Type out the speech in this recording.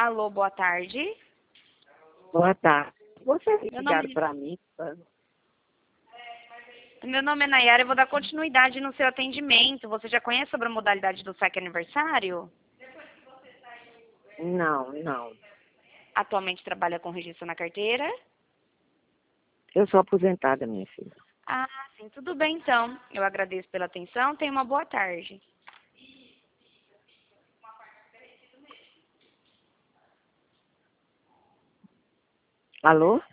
Alô, boa tarde. Boa tarde. Vocês Meu ligaram nome, para mim? meu nome é Nayara, eu vou dar continuidade no seu atendimento. Você já conhece sobre a modalidade do saque aniversário? Não. Atualmente trabalha com registro na carteira? Eu sou aposentada, minha filha. Ah, sim, tudo bem então. Eu agradeço pela atenção, tenha uma boa tarde. Alô?